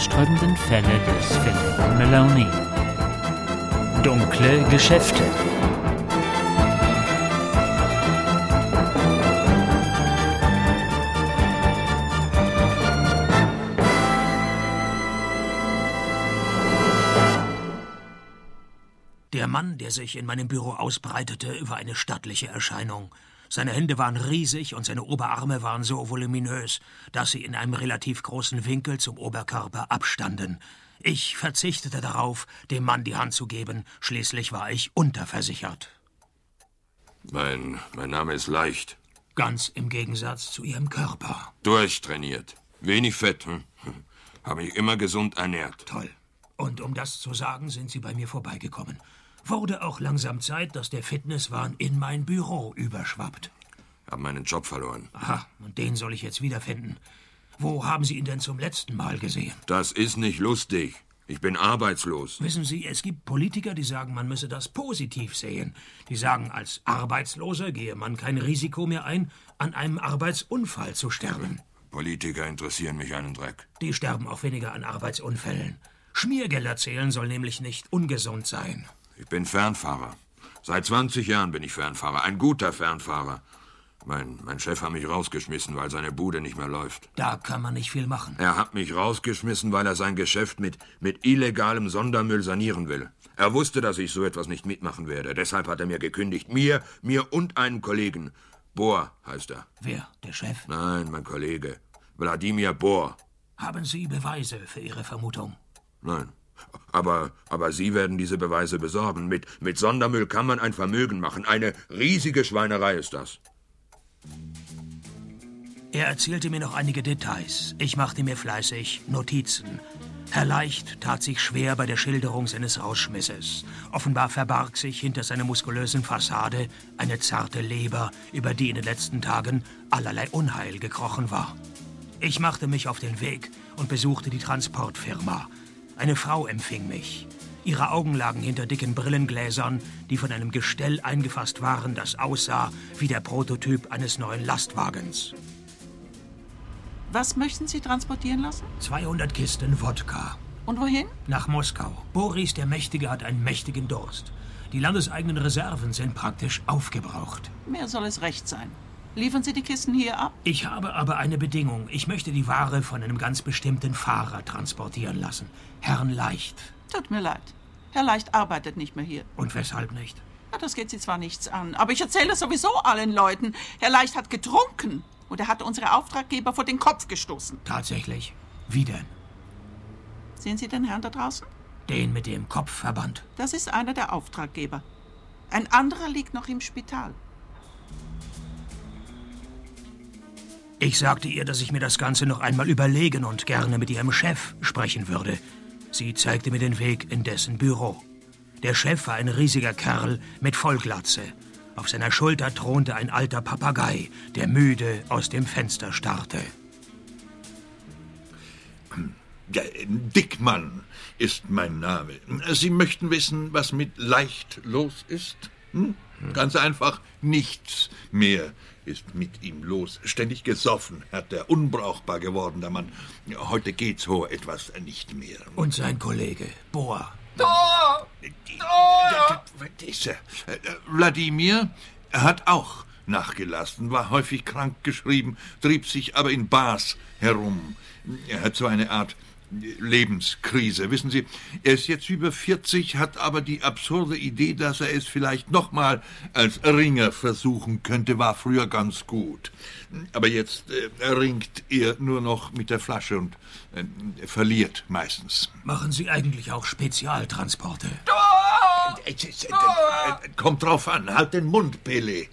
haarsträubenden Fälle des Philip Maloney. Dunkle Geschäfte. Der Mann, der sich in meinem Büro ausbreitete, war eine stattliche Erscheinung. Seine Hände waren riesig und seine Oberarme waren so voluminös, dass sie in einem relativ großen Winkel zum Oberkörper abstanden. Ich verzichtete darauf, dem Mann die Hand zu geben. Schließlich war ich unterversichert. Mein Name ist Leicht. Ganz im Gegensatz zu Ihrem Körper. Durchtrainiert. Wenig Fett. Habe mich immer gesund ernährt. Toll. Und um das zu sagen, sind Sie bei mir vorbeigekommen. Wurde auch langsam Zeit, dass der Fitnesswahn in mein Büro überschwappt. Hab meinen Job verloren. Aha, und den soll ich jetzt wiederfinden. Wo haben Sie ihn denn zum letzten Mal gesehen? Das ist nicht lustig. Ich bin arbeitslos. Wissen Sie, es gibt Politiker, die sagen, man müsse das positiv sehen. Die sagen, als Arbeitsloser gehe man kein Risiko mehr ein, an einem Arbeitsunfall zu sterben. Politiker interessieren mich einen Dreck. Die sterben auch weniger an Arbeitsunfällen. Schmiergelder zählen soll nämlich nicht ungesund sein. Ich bin Fernfahrer. Seit 20 Jahren bin ich Fernfahrer. Ein guter Fernfahrer. Mein Chef hat mich rausgeschmissen, weil seine Bude nicht mehr läuft. Da kann man nicht viel machen. Er hat mich rausgeschmissen, weil er sein Geschäft mit illegalem Sondermüll sanieren will. Er wusste, dass ich so etwas nicht mitmachen werde. Deshalb hat er mir gekündigt. Mir und einen Kollegen. Bohr heißt er. Wer? Der Chef? Nein, mein Kollege. Wladimir Bohr. Haben Sie Beweise für Ihre Vermutung? Nein. Aber Sie werden diese Beweise besorgen. Mit Sondermüll kann man ein Vermögen machen. Eine riesige Schweinerei ist das. Er erzählte mir noch einige Details. Ich machte mir fleißig Notizen. Herr Leicht tat sich schwer bei der Schilderung seines Rausschmisses. Offenbar verbarg sich hinter seiner muskulösen Fassade eine zarte Leber, über die in den letzten Tagen allerlei Unheil gekrochen war. Ich machte mich auf den Weg und besuchte die Transportfirma. Eine Frau empfing mich. Ihre Augen lagen hinter dicken Brillengläsern, die von einem Gestell eingefasst waren, das aussah wie der Prototyp eines neuen Lastwagens. Was möchten Sie transportieren lassen? 200 Kisten Wodka. Und wohin? Nach Moskau. Boris der Mächtige hat einen mächtigen Durst. Die landeseigenen Reserven sind praktisch aufgebraucht. Mehr soll es recht sein. Liefern Sie die Kisten hier ab? Ich habe aber eine Bedingung. Ich möchte die Ware von einem ganz bestimmten Fahrer transportieren lassen. Herrn Leicht. Tut mir leid. Herr Leicht arbeitet nicht mehr hier. Und weshalb nicht? Ja, das geht Sie zwar nichts an, aber ich erzähle es sowieso allen Leuten. Herr Leicht hat getrunken und er hat unsere Auftraggeber vor den Kopf gestoßen. Tatsächlich? Wie denn? Sehen Sie den Herrn da draußen? Den mit dem Kopfverband. Das ist einer der Auftraggeber. Ein anderer liegt noch im Spital. Ich sagte ihr, dass ich mir das Ganze noch einmal überlegen und gerne mit ihrem Chef sprechen würde. Sie zeigte mir den Weg in dessen Büro. Der Chef war ein riesiger Kerl mit Vollglatze. Auf seiner Schulter thronte ein alter Papagei, der müde aus dem Fenster starrte. Dickmann ist mein Name. Sie möchten wissen, was mit Leicht los ist? Ganz einfach, nichts mehr ist mit ihm los. Ständig gesoffen hat er, unbrauchbar geworden, der Mann. Heute geht so etwas nicht mehr. Und sein Kollege, Bohr. Dieser Wladimir hat auch nachgelassen, war häufig krankgeschrieben, trieb sich aber in Bars herum. Er hat so eine Art Lebenskrise. Wissen Sie, er ist jetzt über 40, hat aber die absurde Idee, dass er es vielleicht nochmal als Ringer versuchen könnte, war früher ganz gut. Aber jetzt ringt er nur noch mit der Flasche und verliert meistens. Machen Sie eigentlich auch Spezialtransporte? Kommt drauf an, halt den Mund, Pele.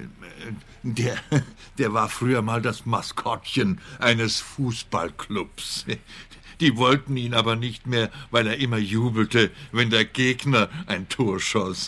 Der war früher mal das Maskottchen eines Fußballclubs. Die wollten ihn aber nicht mehr, weil er immer jubelte, wenn der Gegner ein Tor schoss.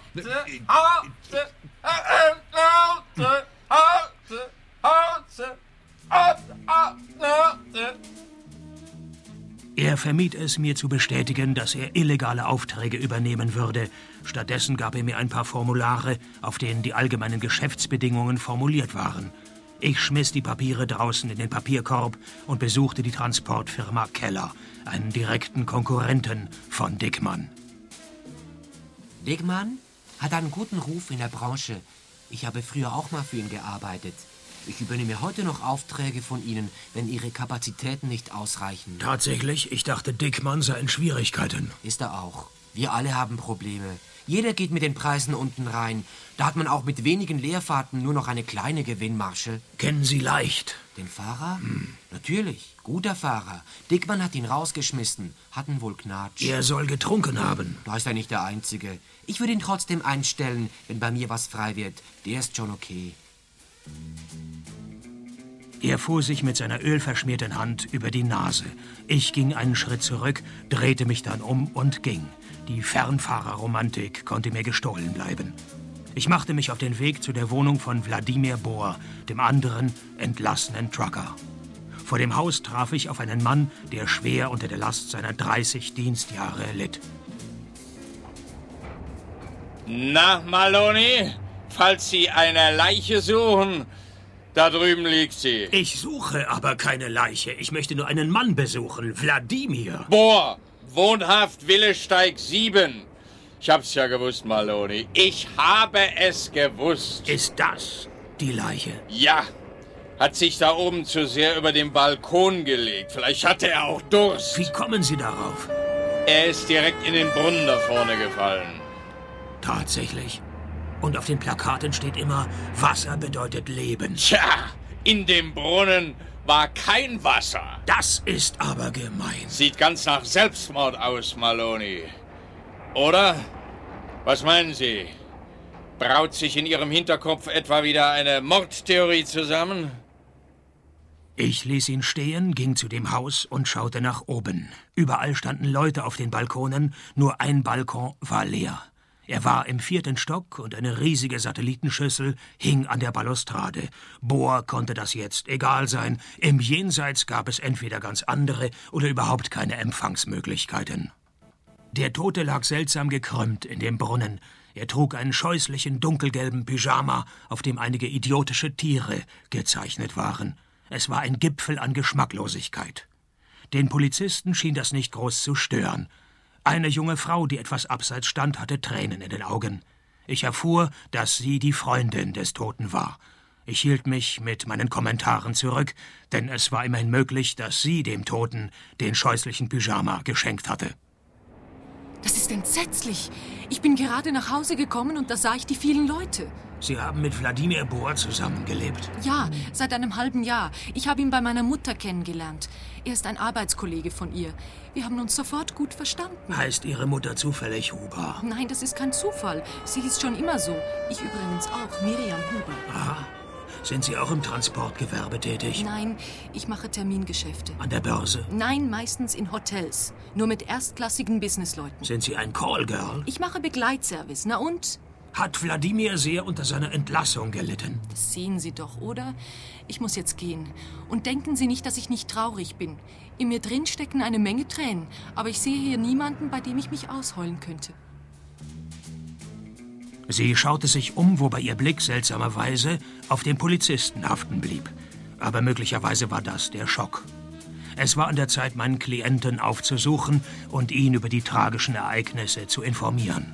Er vermied es, mir zu bestätigen, dass er illegale Aufträge übernehmen würde. Stattdessen gab er mir ein paar Formulare, auf denen die allgemeinen Geschäftsbedingungen formuliert waren. Ich schmiss die Papiere draußen in den Papierkorb und besuchte die Transportfirma Keller, einen direkten Konkurrenten von Dickmann. Dickmann hat einen guten Ruf in der Branche. Ich habe früher auch mal für ihn gearbeitet. Ich übernehme heute noch Aufträge von Ihnen, wenn Ihre Kapazitäten nicht ausreichen. Tatsächlich? Ich dachte, Dickmann sei in Schwierigkeiten. Ist er auch. Wir alle haben Probleme. Jeder geht mit den Preisen unten rein. Da hat man auch mit wenigen Leerfahrten nur noch eine kleine Gewinnmarge. Kennen Sie leicht? Den Fahrer? Natürlich. Guter Fahrer. Dickmann hat ihn rausgeschmissen. Hatten wohl Knatsch. Er soll getrunken haben. Da ist er nicht der Einzige. Ich würde ihn trotzdem einstellen, wenn bei mir was frei wird. Der ist schon okay. Er fuhr sich mit seiner ölverschmierten Hand über die Nase. Ich ging einen Schritt zurück, drehte mich dann um und ging. Die Fernfahrerromantik konnte mir gestohlen bleiben. Ich machte mich auf den Weg zu der Wohnung von Wladimir Bohr, dem anderen entlassenen Trucker. Vor dem Haus traf ich auf einen Mann, der schwer unter der Last seiner 30 Dienstjahre litt. Na, Maloney, falls Sie eine Leiche suchen, da drüben liegt sie. Ich suche aber keine Leiche. Ich möchte nur einen Mann besuchen, Wladimir. Bohr, wohnhaft Willesteig 7. Ich hab's ja gewusst, Maloney. Ich habe es gewusst. Ist das die Leiche? Ja, hat sich da oben zu sehr über den Balkon gelegt. Vielleicht hatte er auch Durst. Wie kommen Sie darauf? Er ist direkt in den Brunnen da vorne gefallen. Tatsächlich. Und auf den Plakaten steht immer, Wasser bedeutet Leben. Tja, in dem Brunnen war kein Wasser. Das ist aber gemein. Sieht ganz nach Selbstmord aus, Maloney. Oder? Was meinen Sie? Braut sich in Ihrem Hinterkopf etwa wieder eine Mordtheorie zusammen? Ich ließ ihn stehen, ging zu dem Haus und schaute nach oben. Überall standen Leute auf den Balkonen, nur ein Balkon war leer. Er war im 4. Stock und eine riesige Satellitenschüssel hing an der Balustrade. Bohr konnte das jetzt egal sein. Im Jenseits gab es entweder ganz andere oder überhaupt keine Empfangsmöglichkeiten. Der Tote lag seltsam gekrümmt in dem Brunnen. Er trug einen scheußlichen dunkelgelben Pyjama, auf dem einige idiotische Tiere gezeichnet waren. Es war ein Gipfel an Geschmacklosigkeit. Den Polizisten schien das nicht groß zu stören. Eine junge Frau, die etwas abseits stand, hatte Tränen in den Augen. Ich erfuhr, dass sie die Freundin des Toten war. Ich hielt mich mit meinen Kommentaren zurück, denn es war immerhin möglich, dass sie dem Toten den scheußlichen Pyjama geschenkt hatte. Das ist entsetzlich. Ich bin gerade nach Hause gekommen und da sah ich die vielen Leute. Sie haben mit Wladimir Bohr zusammengelebt? Ja, seit einem halben Jahr. Ich habe ihn bei meiner Mutter kennengelernt. Er ist ein Arbeitskollege von ihr. Wir haben uns sofort gut verstanden. Heißt Ihre Mutter zufällig Huber? Nein, das ist kein Zufall. Sie hieß schon immer so. Ich übrigens auch, Miriam Huber. Aha. Sind Sie auch im Transportgewerbe tätig? Nein, ich mache Termingeschäfte. An der Börse? Nein, meistens in Hotels. Nur mit erstklassigen Businessleuten. Sind Sie ein Callgirl? Ich mache Begleitservice. Na und? Hat Wladimir sehr unter seiner Entlassung gelitten? Das sehen Sie doch, oder? Ich muss jetzt gehen. Und denken Sie nicht, dass ich nicht traurig bin. In mir drin stecken eine Menge Tränen. Aber ich sehe hier niemanden, bei dem ich mich ausheulen könnte. Sie schaute sich um, wobei ihr Blick seltsamerweise auf den Polizisten haften blieb. Aber möglicherweise war das der Schock. Es war an der Zeit, meinen Klienten aufzusuchen und ihn über die tragischen Ereignisse zu informieren.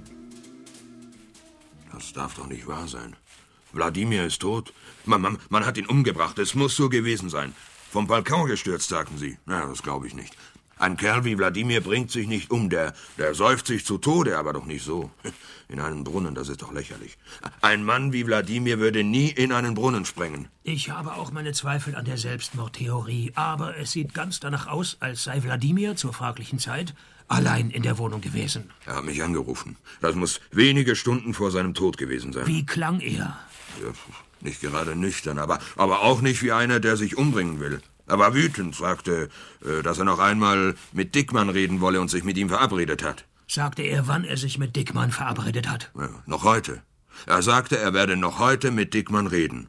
Das darf doch nicht wahr sein. Wladimir ist tot. Man hat ihn umgebracht. Es muss so gewesen sein. Vom Balkon gestürzt, sagten Sie. Na, das glaube ich nicht. Ein Kerl wie Wladimir bringt sich nicht um. Der säuft sich zu Tode, aber doch nicht so. In einen Brunnen, das ist doch lächerlich. Ein Mann wie Wladimir würde nie in einen Brunnen sprengen. Ich habe auch meine Zweifel an der Selbstmordtheorie. Aber es sieht ganz danach aus, als sei Wladimir zur fraglichen Zeit allein in der Wohnung gewesen. Er hat mich angerufen. Das muss wenige Stunden vor seinem Tod gewesen sein. Wie klang er? Ja, nicht gerade nüchtern, aber auch nicht wie einer, der sich umbringen will. Er war wütend, sagte, dass er noch einmal mit Dickmann reden wolle und sich mit ihm verabredet hat. Sagte er, wann er sich mit Dickmann verabredet hat? Ja, noch heute. Er sagte, er werde noch heute mit Dickmann reden.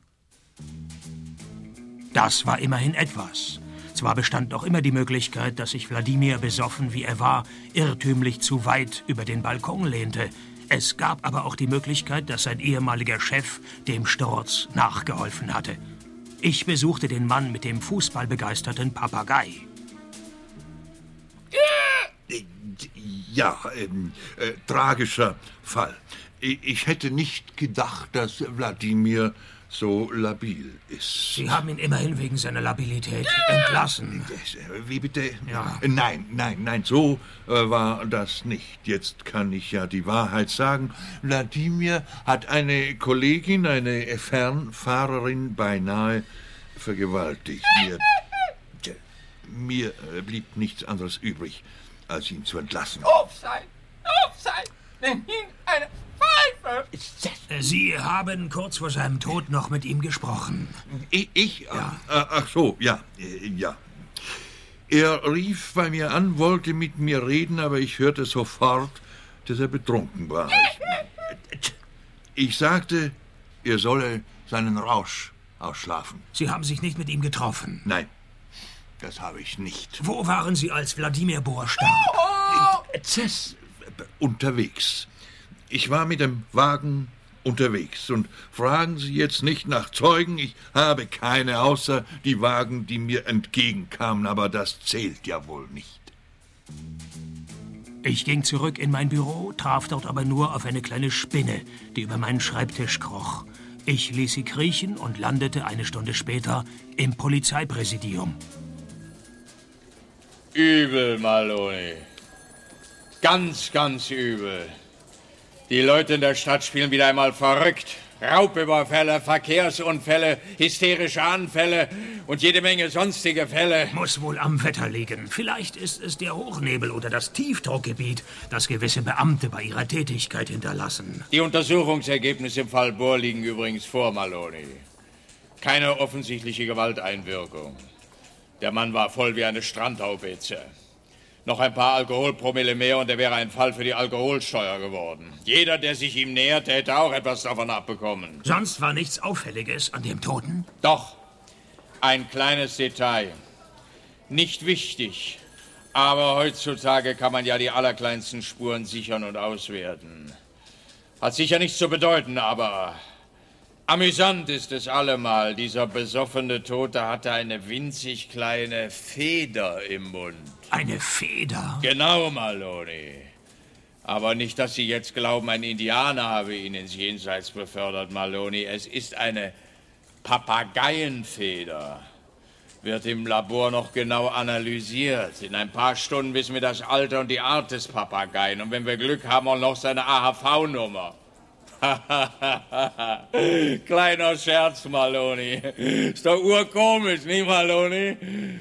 Das war immerhin etwas. Zwar bestand noch immer die Möglichkeit, dass sich Wladimir, besoffen wie er war, irrtümlich zu weit über den Balkon lehnte. Es gab aber auch die Möglichkeit, dass sein ehemaliger Chef dem Sturz nachgeholfen hatte. Ich besuchte den Mann mit dem fußballbegeisterten Papagei. Ja, tragischer Fall. Ich hätte nicht gedacht, dass Wladimir so labil ist. Sie haben ihn immerhin wegen seiner Labilität entlassen. Wie bitte? Ja. Nein, so war das nicht. Jetzt kann ich ja die Wahrheit sagen. Wladimir hat eine Kollegin, eine Fernfahrerin, beinahe vergewaltigt. Mir blieb nichts anderes übrig, als ihn zu entlassen. Aufsein! Nenn ihn eine Pfeife! Sie haben kurz vor seinem Tod noch mit ihm gesprochen. Ich? Ja. Ach so, ja. Er rief bei mir an, wollte mit mir reden, aber ich hörte sofort, dass er betrunken war. Ich sagte, er solle seinen Rausch ausschlafen. Sie haben sich nicht mit ihm getroffen. Nein, das habe ich nicht. Wo waren Sie, als Wladimir Bor starb? Unterwegs. Ich war mit dem Wagen unterwegs. Und fragen Sie jetzt nicht nach Zeugen. Ich habe keine, außer die Wagen, die mir entgegenkamen. Aber das zählt ja wohl nicht. Ich ging zurück in mein Büro, traf dort aber nur auf eine kleine Spinne, die über meinen Schreibtisch kroch. Ich ließ sie kriechen und landete eine Stunde später im Polizeipräsidium. Übel, Maloney. Ganz, ganz übel. Die Leute in der Stadt spielen wieder einmal verrückt. Raubüberfälle, Verkehrsunfälle, hysterische Anfälle und jede Menge sonstige Fälle. Muss wohl am Wetter liegen. Vielleicht ist es der Hochnebel oder das Tiefdruckgebiet, das gewisse Beamte bei ihrer Tätigkeit hinterlassen. Die Untersuchungsergebnisse im Fall Bohr liegen übrigens vor, Maloney. Keine offensichtliche Gewalteinwirkung. Der Mann war voll wie eine Strandhaubitze. Noch ein paar Alkoholpromille mehr und er wäre ein Fall für die Alkoholsteuer geworden. Jeder, der sich ihm näherte, hätte auch etwas davon abbekommen. Sonst war nichts Auffälliges an dem Toten? Doch, ein kleines Detail. Nicht wichtig, aber heutzutage kann man ja die allerkleinsten Spuren sichern und auswerten. Hat sicher nichts zu bedeuten, aber amüsant ist es allemal. Dieser besoffene Tote hatte eine winzig kleine Feder im Mund. Eine Feder? Genau, Maloney. Aber nicht, dass Sie jetzt glauben, ein Indianer habe ihn ins Jenseits befördert, Maloney. Es ist eine Papageienfeder. Wird im Labor noch genau analysiert. In ein paar Stunden wissen wir das Alter und die Art des Papageien. Und wenn wir Glück haben, auch noch seine AHV-Nummer. Kleiner Scherz, Maloney. Ist doch urkomisch, nicht, Maloney?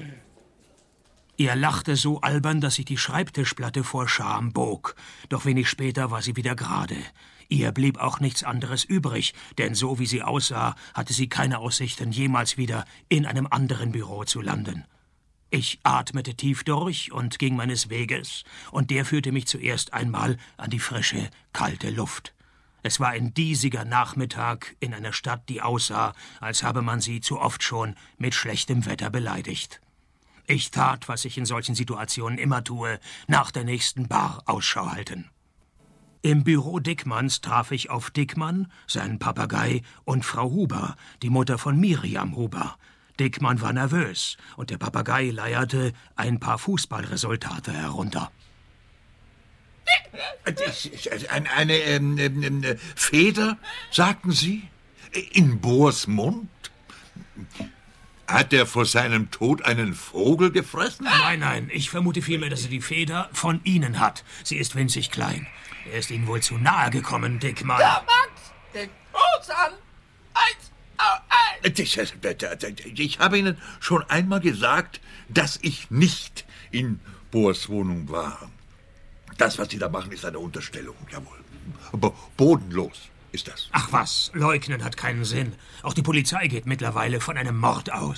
Er lachte so albern, dass sich die Schreibtischplatte vor Scham bog. Doch wenig später war sie wieder gerade. Ihr blieb auch nichts anderes übrig, denn so wie sie aussah, hatte sie keine Aussichten, jemals wieder in einem anderen Büro zu landen. Ich atmete tief durch und ging meines Weges, und der führte mich zuerst einmal an die frische, kalte Luft. Es war ein diesiger Nachmittag in einer Stadt, die aussah, als habe man sie zu oft schon mit schlechtem Wetter beleidigt. Ich tat, was ich in solchen Situationen immer tue, nach der nächsten Bar Ausschau halten. Im Büro Dickmanns traf ich auf Dickmann, seinen Papagei und Frau Huber, die Mutter von Miriam Huber. Dickmann war nervös und der Papagei leierte ein paar Fußballresultate herunter. Eine Feder, sagten Sie? In Bohrs Mund? Hat er vor seinem Tod einen Vogel gefressen? Nein, ich vermute vielmehr, dass er die Feder von Ihnen hat. Sie ist winzig klein. Er ist Ihnen wohl zu nahe gekommen, Dickmann. Ja, Max, den Fuß an. 1. Ich habe Ihnen schon einmal gesagt, dass ich nicht in Bohrs Wohnung war. Das, was Sie da machen, ist eine Unterstellung, jawohl. Aber bodenlos ist das. Ach was, leugnen hat keinen Sinn. Auch die Polizei geht mittlerweile von einem Mord aus.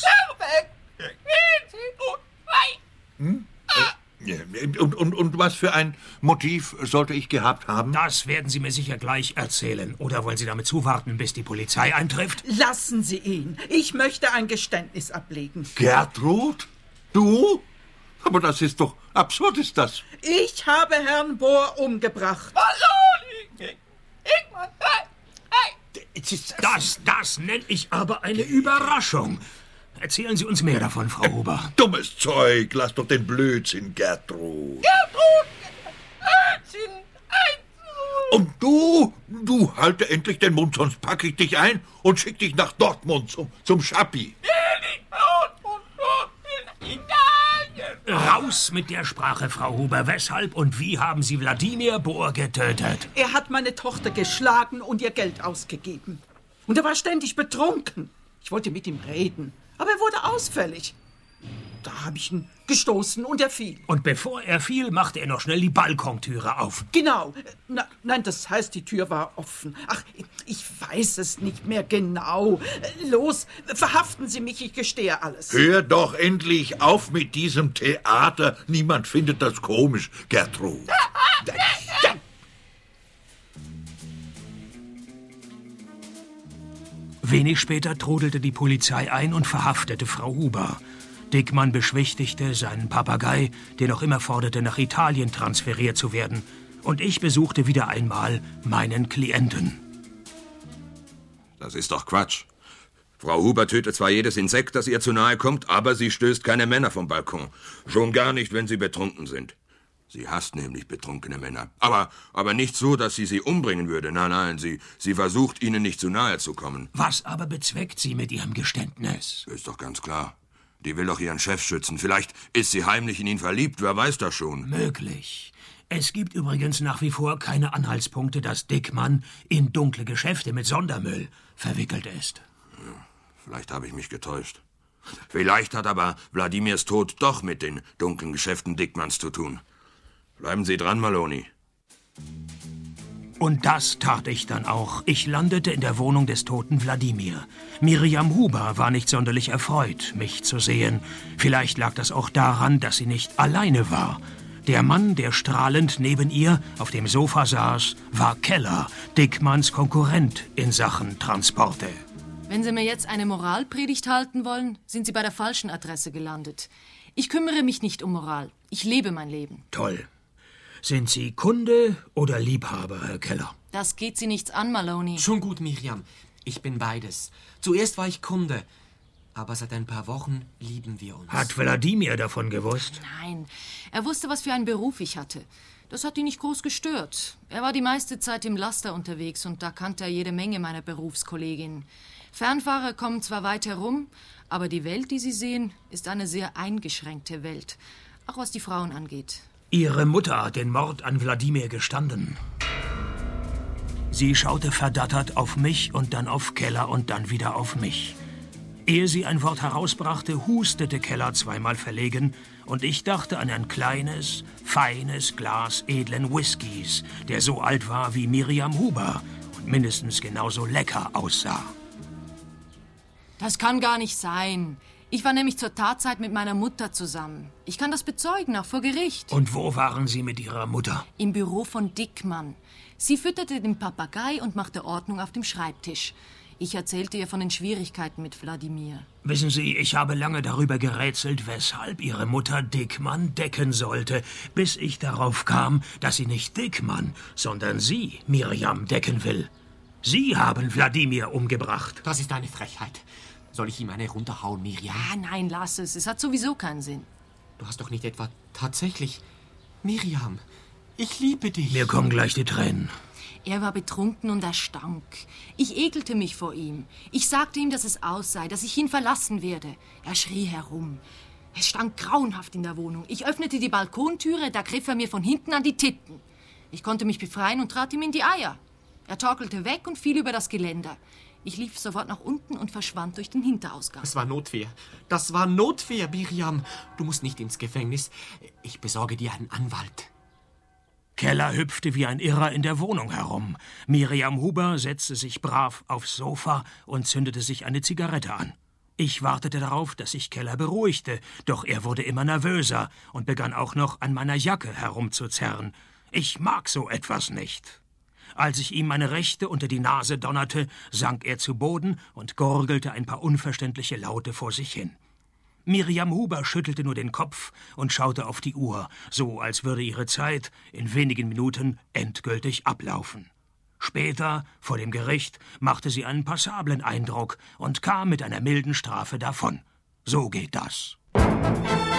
Und was für ein Motiv sollte ich gehabt haben? Das werden Sie mir sicher gleich erzählen. Oder wollen Sie damit zuwarten, bis die Polizei eintrifft? Lassen Sie ihn. Ich möchte ein Geständnis ablegen. Gertrud? Du? Aber das ist doch absurd, ist das? Ich habe Herrn Bohr umgebracht. Das nenne ich aber eine Überraschung. Erzählen Sie uns mehr davon, Frau Huber. Dummes Zeug, lass doch den Blödsinn, Gertrud. Blödsinn! Und du halte endlich den Mund, sonst packe ich dich ein und schick dich nach Dortmund zum Schappi. Raus mit der Sprache, Frau Huber. Weshalb und wie haben Sie Wladimir Bohr getötet? Er hat meine Tochter geschlagen und ihr Geld ausgegeben. Und er war ständig betrunken. Ich wollte mit ihm reden, aber er wurde ausfällig. Da habe ich ihn gestoßen und er fiel. Und bevor er fiel, machte er noch schnell die Balkontüre auf. Genau. Nein, das heißt, die Tür war offen. Ach, ich weiß es nicht mehr genau. Los, verhaften Sie mich, ich gestehe alles. Hör doch endlich auf mit diesem Theater. Niemand findet das komisch, Gertrud. Wenig später trudelte die Polizei ein und verhaftete Frau Huber. Dickmann beschwichtigte seinen Papagei, der noch immer forderte, nach Italien transferiert zu werden. Und ich besuchte wieder einmal meinen Klienten. Das ist doch Quatsch. Frau Huber tötet zwar jedes Insekt, das ihr zu nahe kommt, aber sie stößt keine Männer vom Balkon. Schon gar nicht, wenn sie betrunken sind. Sie hasst nämlich betrunkene Männer. Aber nicht so, dass sie umbringen würde. Nein, sie versucht, ihnen nicht zu nahe zu kommen. Was aber bezweckt sie mit ihrem Geständnis? Ist doch ganz klar. Die will doch ihren Chef schützen. Vielleicht ist sie heimlich in ihn verliebt, wer weiß das schon. Möglich. Es gibt übrigens nach wie vor keine Anhaltspunkte, dass Dickmann in dunkle Geschäfte mit Sondermüll verwickelt ist. Ja, vielleicht habe ich mich getäuscht. Vielleicht hat aber Wladimirs Tod doch mit den dunklen Geschäften Dickmanns zu tun. Bleiben Sie dran, Maloney. Und das tat ich dann auch. Ich landete in der Wohnung des toten Wladimir. Miriam Huber war nicht sonderlich erfreut, mich zu sehen. Vielleicht lag das auch daran, dass sie nicht alleine war. Der Mann, der strahlend neben ihr auf dem Sofa saß, war Keller, Dickmanns Konkurrent in Sachen Transporte. Wenn Sie mir jetzt eine Moralpredigt halten wollen, sind Sie bei der falschen Adresse gelandet. Ich kümmere mich nicht um Moral. Ich lebe mein Leben. Toll. Sind Sie Kunde oder Liebhaber, Herr Keller? Das geht Sie nichts an, Maloney. Schon gut, Miriam. Ich bin beides. Zuerst war ich Kunde, aber seit ein paar Wochen lieben wir uns. Hat Wladimir davon gewusst? Nein, er wusste, was für einen Beruf ich hatte. Das hat ihn nicht groß gestört. Er war die meiste Zeit im Laster unterwegs und da kannte er jede Menge meiner Berufskolleginnen. Fernfahrer kommen zwar weit herum, aber die Welt, die sie sehen, ist eine sehr eingeschränkte Welt. Auch was die Frauen angeht. Ihre Mutter hat den Mord an Wladimir gestanden. Sie schaute verdattert auf mich und dann auf Keller und dann wieder auf mich. Ehe sie ein Wort herausbrachte, hustete Keller zweimal verlegen und ich dachte an ein kleines, feines Glas edlen Whiskys, der so alt war wie Miriam Huber und mindestens genauso lecker aussah. Das kann gar nicht sein. Ich war nämlich zur Tatzeit mit meiner Mutter zusammen. Ich kann das bezeugen, auch vor Gericht. Und wo waren Sie mit Ihrer Mutter? Im Büro von Dickmann. Sie fütterte den Papagei und machte Ordnung auf dem Schreibtisch. Ich erzählte ihr von den Schwierigkeiten mit Wladimir. Wissen Sie, ich habe lange darüber gerätselt, weshalb Ihre Mutter Dickmann decken sollte, bis ich darauf kam, dass sie nicht Dickmann, sondern Sie, Miriam, decken will. Sie haben Wladimir umgebracht. Das ist eine Frechheit. Soll ich ihm eine runterhauen, Miriam? Ah, nein, lass es. Es hat sowieso keinen Sinn. Du hast doch nicht etwa tatsächlich... Miriam, ich liebe dich. Mir kommen gleich die Tränen. Er war betrunken und er stank. Ich ekelte mich vor ihm. Ich sagte ihm, dass es aus sei, dass ich ihn verlassen werde. Er schrie herum. Es stank grauenhaft in der Wohnung. Ich öffnete die Balkontüre, da griff er mir von hinten an die Titten. Ich konnte mich befreien und trat ihm in die Eier. Er torkelte weg und fiel über das Geländer. Ich lief sofort nach unten und verschwand durch den Hinterausgang. Es war Notwehr. Das war Notwehr, Miriam. Du musst nicht ins Gefängnis. Ich besorge dir einen Anwalt. Keller hüpfte wie ein Irrer in der Wohnung herum. Miriam Huber setzte sich brav aufs Sofa und zündete sich eine Zigarette an. Ich wartete darauf, dass sich Keller beruhigte, doch er wurde immer nervöser und begann auch noch an meiner Jacke herumzuzerren. Ich mag so etwas nicht. Als ich ihm meine Rechte unter die Nase donnerte, sank er zu Boden und gurgelte ein paar unverständliche Laute vor sich hin. Miriam Huber schüttelte nur den Kopf und schaute auf die Uhr, so als würde ihre Zeit in wenigen Minuten endgültig ablaufen. Später, vor dem Gericht, machte sie einen passablen Eindruck und kam mit einer milden Strafe davon. So geht das.